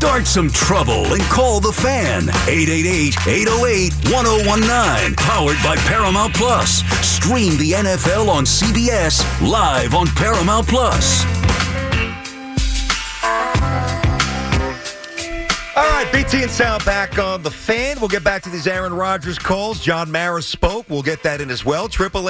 Start some trouble and call the Fan. 888-808-1019. Powered by Paramount Plus. Stream the NFL on CBS live on Paramount Plus. All right, BT and Sal back on the Fan. We'll get back to these Aaron Rodgers calls. John Mara spoke. We'll get that in as well.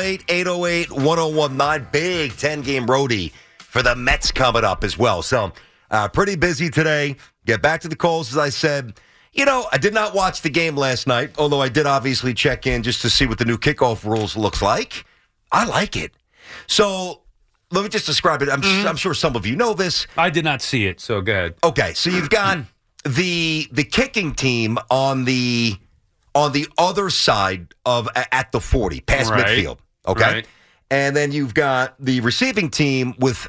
888-808-1019. Big 10-game roadie for the Mets coming up as well. So, pretty busy today. Get back to the calls, as I said. You know, I did not watch the game last night, although I did obviously check in just to see what the new kickoff rules looks like. I like it. So, let me just describe it. I'm sure some of you know this. I did not see it, so go ahead. Okay, so you've got the kicking team on the other side of at the 40, past midfield. Okay, right. And then you've got the receiving team with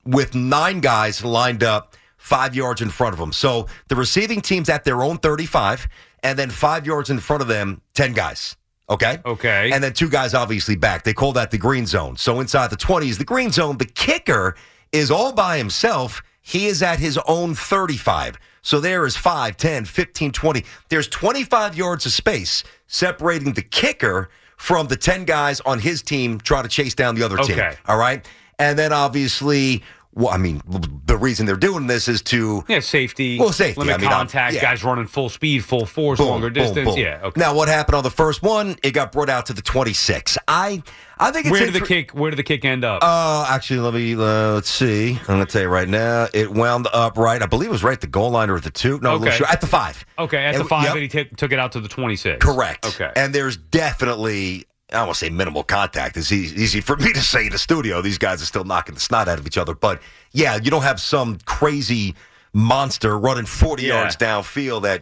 9 guys lined up 5 yards in front of them. So the receiving team's at their own 35, and then 5 yards in front of them, 10 guys. Okay? Okay. And then 2 guys obviously back. They call that the green zone. So inside the 20 is the green zone. The kicker is all by himself. He is at his own 35. So there is 5, 10, 15, 20. There's 25 yards of space separating the kicker from the 10 guys on his team trying to chase down the other team. All right? And then obviously, well, I mean, the reason they're doing this is to... Yeah, safety. Well, safety. Limit contact, guys running full speed, full force, longer distance. Boom. Yeah, okay. Now, what happened on the first one? It got brought out to the 26. I think it's... Where did the kick end up? Actually, let's see. I'm going to tell you right now. It wound up right, I believe it was right at the goal line or at the 2. No, okay. Sure, at the 5. Okay, at the 5, and he took it out to the 26. Correct. Okay. And there's definitely... I don't want to say minimal contact. It's easy for me to say in the studio. These guys are still knocking the snot out of each other. But, yeah, you don't have some crazy monster running 40 yards downfield that,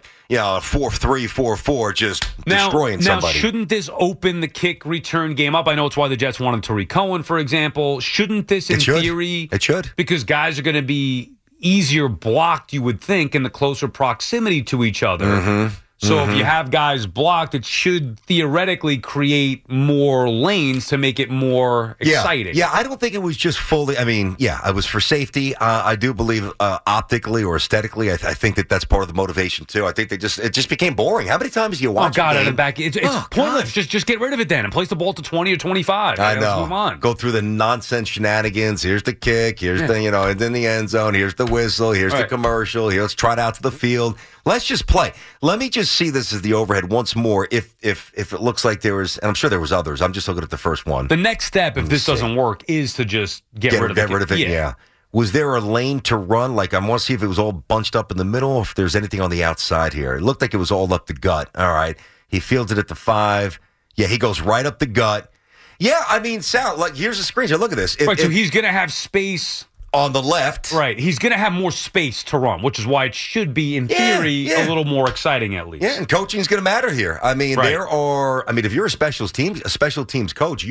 4-3, 4-4, just destroying somebody. Now, shouldn't this open the kick return game up? I know it's why the Jets wanted Tariq Cohen, for example. Shouldn't this, in theory? It should. Because guys are going to be easier blocked, you would think, in the closer proximity to each other. Mm-hmm. So if you have guys blocked, it should theoretically create more lanes to make it more exciting. Yeah, I don't think it was just fully. I mean, it was for safety. I do believe optically or aesthetically, I think that's part of the motivation too. I think it just became boring. How many times do you watch? Oh God, at the back, it's pointless. Just get rid of it then and place the ball to 20 or 25. I know. Let's move on. Go through the nonsense shenanigans. Here's the kick. Here's the and in the end zone. Here's the whistle. Here's the commercial. Here, let's trot out to the field. Let's just play. Let me just see this as the overhead once more. If it looks like there was, and I'm sure there was others. I'm just looking at the first one. The next step, if this doesn't work, is to just get rid of it. Get rid of it. Yeah. Was there a lane to run? Like, I want to see if it was all bunched up in the middle, or if there's anything on the outside here. It looked like it was all up the gut. All right. He fields it at the 5. Yeah, he goes right up the gut. Yeah, I mean, Sal, like, here's a screenshot. Look at this. So he's going to have space on the left. Right. He's going to have more space to run, which is why it should be, in theory, a little more exciting at least. Yeah, and coaching's going to matter here. I mean, if you're a special teams coach,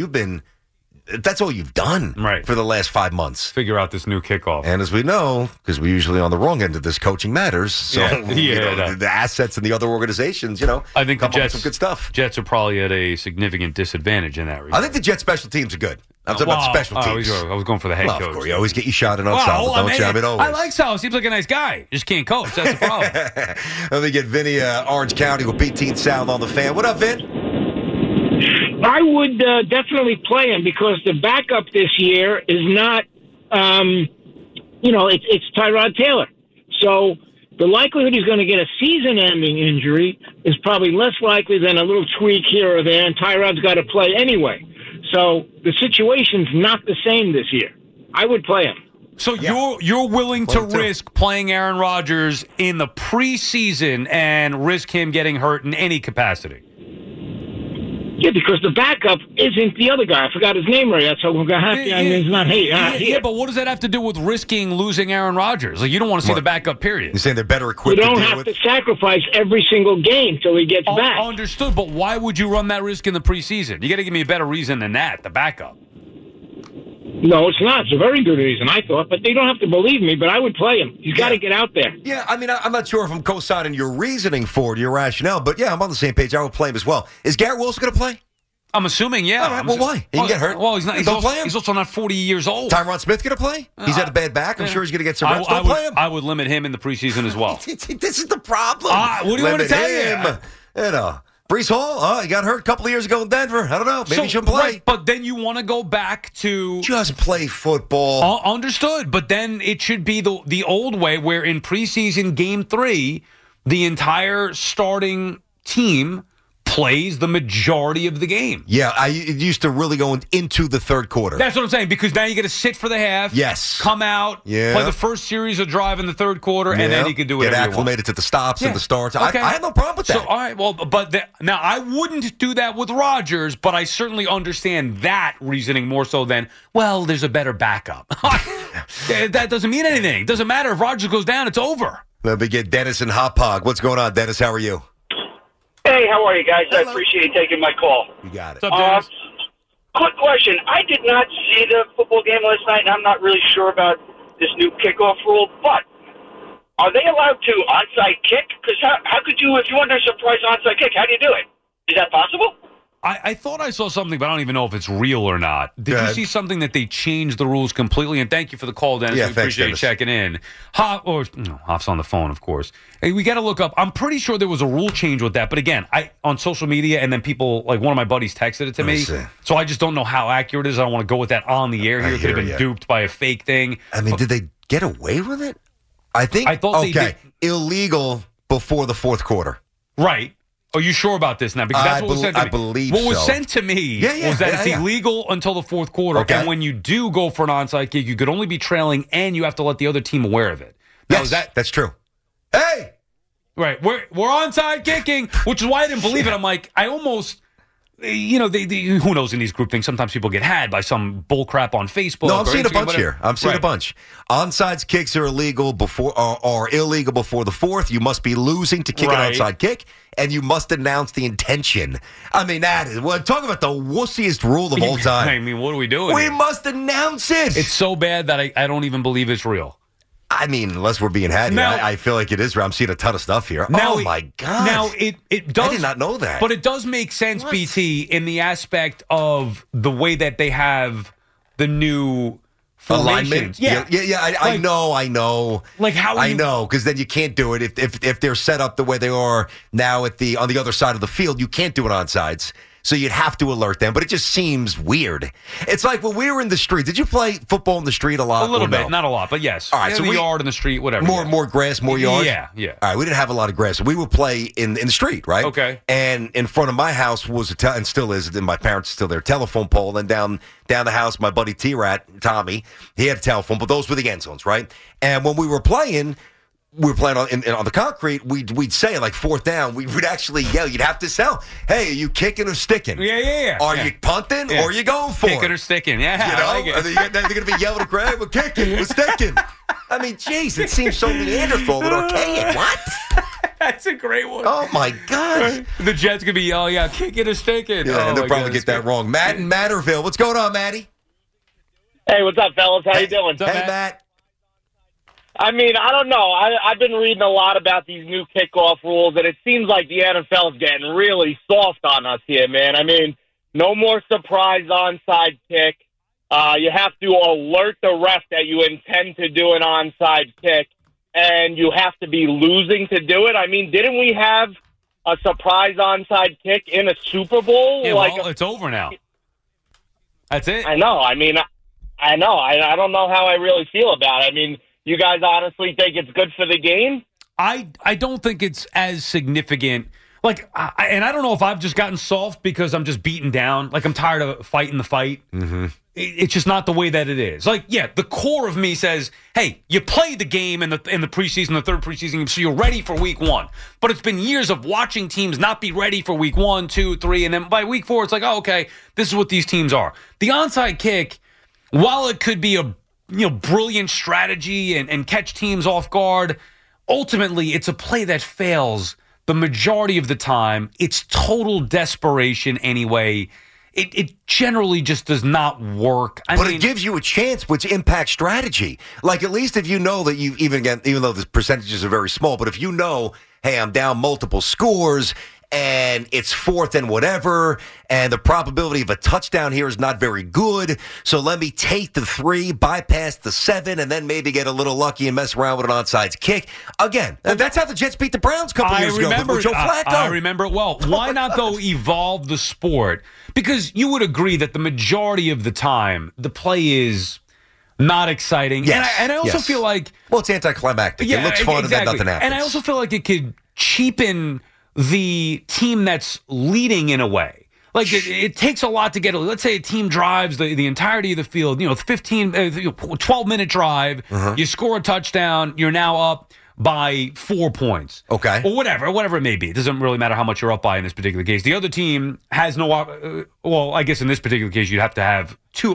that's all you've done for the last 5 months. Figure out this new kickoff. And as we know, because we're usually on the wrong end of this, coaching matters. So the assets and the other organizations, I think the Jets, some good stuff. Jets are probably at a significant disadvantage in that regard. I think the Jets special teams are good. I'm talking about special teams. I was going for the head coach. Of course, you always get you shotted on Sal, but don't you? I mean, always. I like Sal. Seems like a nice guy. Just can't coach. That's the problem. Let me get Vinny, Orange County with BT and Sal on the Fan. What up, Vin? I would definitely play him because the backup this year is not, it's Tyrod Taylor. So the likelihood he's going to get a season-ending injury is probably less likely than a little tweak here or there, and Tyrod's got to play anyway. So the situation's not the same this year. I would play him. So you're willing to risk playing Aaron Rodgers in the preseason and risk him getting hurt in any capacity? Yeah, because the backup isn't the other guy. I forgot his name right. So I'm happy. I mean, it's not here. But what does that have to do with risking losing Aaron Rodgers? Like, you don't want to see the backup, period. You're saying they're better equipped to deal with? You don't have to sacrifice every single game till he gets back. Understood, but why would you run that risk in the preseason? You got to give me a better reason than that, the backup. No, it's not. It's a very good reason, I thought. But they don't have to believe me, but I would play him. He's got to get out there. Yeah, I mean, I'm not sure if I'm co-signing your reasoning for it, your rationale, but yeah, I'm on the same page. I would play him as well. Is Garrett Wilson going to play? I'm assuming, yeah. All right, well, why? He can get hurt. Well, he's not. Play him. He's also not 40 years old. Tyron Smith going to play? He's had a bad back. I'm sure he's going to get some reps. Don't play him. I would limit him in the preseason as well. This is the problem. What do you want to tell you? You know, Breece Hall, he got hurt a couple of years ago in Denver. I don't know. Maybe he shouldn't play. Right, but then you want to go back to... Just play football. Understood. But then it should be the old way where in preseason game 3, the entire starting team plays the majority of the game. Yeah, it used to really go into the third quarter. That's what I'm saying, because now you get to sit for the half. Yes. Come out, play the first series of drive in the third quarter, and then you can do whatever you want. Get acclimated to the stops and the starts. Okay. I have no problem with that. So, all right, well, now I wouldn't do that with Rodgers, but I certainly understand that reasoning more so than, well, there's a better backup. That doesn't mean anything. It doesn't matter. If Rodgers goes down, it's over. Let me get Dennis and Hop Hog. What's going on, Dennis? How are you? Hey, how are you guys? Hello. I appreciate you taking my call. You got it. What's up, Dennis? Quick question. I did not see the football game last night, and I'm not really sure about this new kickoff rule, but are they allowed to onside kick? Because how could you, if you want a surprise onside kick, how do you do it? Is that possible? I thought I saw something, but I don't even know if it's real or not. Did you see something that they changed the rules completely? And thank you for the call, Dennis. Yeah, we appreciate you checking in. Hoff's on the phone, of course. Hey, we got to look up. I'm pretty sure there was a rule change with that. But again, on social media, and then people, like one of my buddies texted it to me. So I just don't know how accurate it is. I don't want to go with that on the air here. It could have been duped by a fake thing. I mean, did they get away with it? I thought they did. Illegal before the fourth quarter. Right. Are you sure about this now? Because that's what was sent to me. I believe what was sent to me was that it's illegal until the fourth quarter. Okay. And when you do go for an onside kick, you could only be trailing, and you have to let the other team aware of it. Now, that's true. Hey! Right. We're onside kicking, which is why I didn't believe it. I'm like, I almost... You know, who knows in these group things? Sometimes people get had by some bull crap on Facebook. No, I'm seeing a bunch here. I'm seeing a bunch. Onside kicks are illegal are illegal before the fourth. You must be losing to kick an onside kick, and you must announce the intention. I mean, talk about the wussiest rule of all time. I mean, what are we doing? We must announce it. It's so bad that I don't even believe it's real. I mean, unless we're being had here, I feel like it is. I'm seeing a ton of stuff here. Oh, my God. Now, it does. I did not know that. But it does make sense, BT, in the aspect of the way that they have the new alignment. Yeah. I know. Like how I know, because then you can't do it if they're set up the way they are now on the other side of the field. You can't do it on sides. So you'd have to alert them, but it just seems weird. It's like when we were in the street. Did you play football in the street a lot? A little bit, not a lot, but yes. All right, so the yard in the street, whatever. More grass, more yard? Yeah. All right, we didn't have a lot of grass. So we would play in the street, right? Okay. And in front of my house was and still is, and my parents still there, telephone pole. And down the house, my buddy T-Rat, Tommy, he had a telephone, but those were the end zones, right? And when we were playing on the concrete, we'd say, like, fourth down, we'd actually yell. You'd have to sell, hey, are you kicking or sticking? Yeah. Are you punting or are you going for kicking or sticking? Yeah, you know? I like it. They're going to be yelling at Greg, we're kicking, we're sticking. I mean, jeez, it seems so Neanderthal and archaic. What? That's a great one. Oh, my God. The Jets could be yelling out, kicking or sticking. Yeah, and they'll probably get that wrong. Matt in Matterville. What's going on, Matty? Hey, what's up, fellas? How you doing? Hey, Matt. I mean, I don't know. I've been reading a lot about these new kickoff rules, and it seems like the NFL is getting really soft on us here, man. I mean, no more surprise onside kick. You have to alert the ref that you intend to do an onside kick, and you have to be losing to do it. I mean, didn't we have a surprise onside kick in a Super Bowl? Yeah, well, it's over now. That's it. I know. I mean, I know. I don't know how I really feel about it. I mean, you guys honestly think it's good for the game? I don't think it's as significant. Like, and I don't know if I've just gotten soft because I'm just beaten down. Like, I'm tired of fighting the fight. Mm-hmm. It's just not the way that it is. Like, yeah, the core of me says, hey, you played the game in the preseason, the third preseason game, so you're ready for week 1. But it's been years of watching teams not be ready for week 1, 2, 3, and then by week 4, it's like, oh, okay, this is what these teams are. The onside kick, while it could be a brilliant strategy and catch teams off guard, ultimately it's a play that fails the majority of the time. It's total desperation anyway. It generally just does not work. But it gives you a chance, which impacts strategy. Like, at least if you know that you even though the percentages are very small, but if you know, hey, I'm down multiple scores and it's 4th and whatever, and the probability of a touchdown here is not very good. So let me take the 3, bypass the 7, and then maybe get a little lucky and mess around with an onside kick. Again, that's how the Jets beat the Browns a couple years ago with Joe Flacco. I remember it well. Why not, though, evolve the sport? Because you would agree that the majority of the time, the play is not exciting. Yes, and I also feel like... Well, it's anticlimactic. It looks fun, and then nothing happens. And I also feel like it could cheapen the team that's leading in a way. Like, it takes a lot to get... Let's say a team drives the entirety of the field, 12-minute drive, you score a touchdown, you're now up by 4 points. Okay. Or whatever it may be. It doesn't really matter how much you're up by in this particular case. The other team has no... well, I guess in this particular case, you'd have to have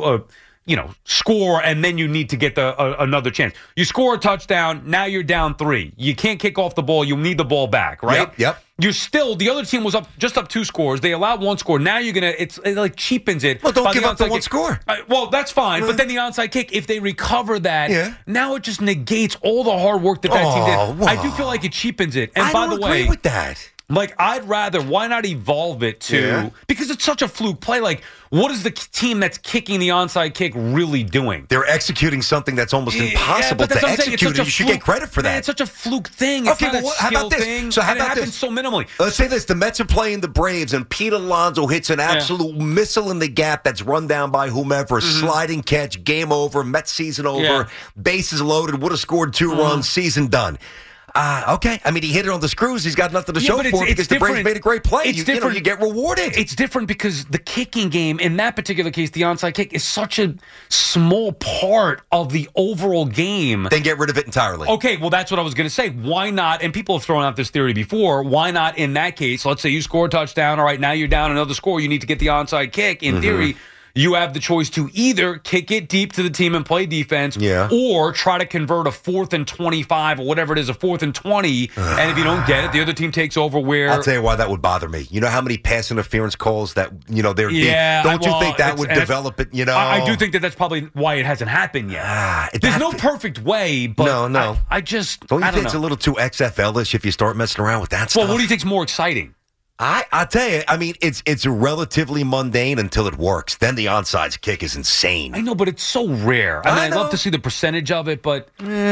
score, and then you need to get another chance. You score a touchdown, now you're down 3. You can't kick off the ball. You need the ball back, right? Yep. You're still, the other team was up 2 scores. They allowed 1 score. Now you're going to, it like cheapens it. Well, don't give up the 1 score. Well, that's fine. But then the onside kick, if they recover that, now it just negates all the hard work that team did. Wow. I do feel like it cheapens it. And I by don't the way, agree with that. Like, I'd rather, why not evolve it to, because it's such a fluke play. Like, what is the team that's kicking the onside kick really doing? They're executing something that's almost impossible to execute, and you should get credit for that. Man, it's such a fluke thing. It's not a how about this? thing, So how about it happens this? so minimally. Let's say this. The Mets are playing the Braves, and Pete Alonso hits an absolute missile in the gap that's run down by whomever. Sliding catch, game over, Mets season over, bases loaded, would have scored 2 runs, season done. Okay. I mean, he hit it on the screws. He's got nothing to show for it because the Braves made a great play. You get rewarded. It's different because the kicking game, in that particular case, the onside kick, is such a small part of the overall game. Then get rid of it entirely. Okay, well, that's what I was going to say. Why not? And people have thrown out this theory before. Why not, in that case, let's say you score a touchdown. All right, now you're down another score. You need to get the onside kick. In theory, you have the choice to either kick it deep to the team and play defense, or try to convert a 4th and 25 or whatever it is, a 4th and 20. And if you don't get it, the other team takes over. I'll tell you why that would bother me. You know how many pass interference calls that they're don't you think that would develop it? I do think that's probably why it hasn't happened yet. There's no perfect way, but no. I just don't you I think don't it's know. a little too XFL-ish if you start messing around with that stuff? Well, what do you think's more exciting? I tell you, I mean, it's relatively mundane until it works. Then the onside kick is insane. I know, but it's so rare. I'd love to see the percentage of it, but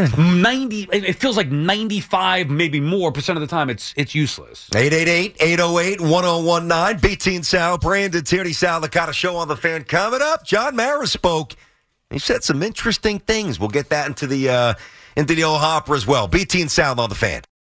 90. It feels like 95, maybe more % of the time, it's useless. 888-808-1019. BT and Sal, Brandon Tierney, Sal Licata Show on the Fan coming up. John Mara spoke. He said some interesting things. We'll get that into the old hopper as well. BT and Sal on the Fan.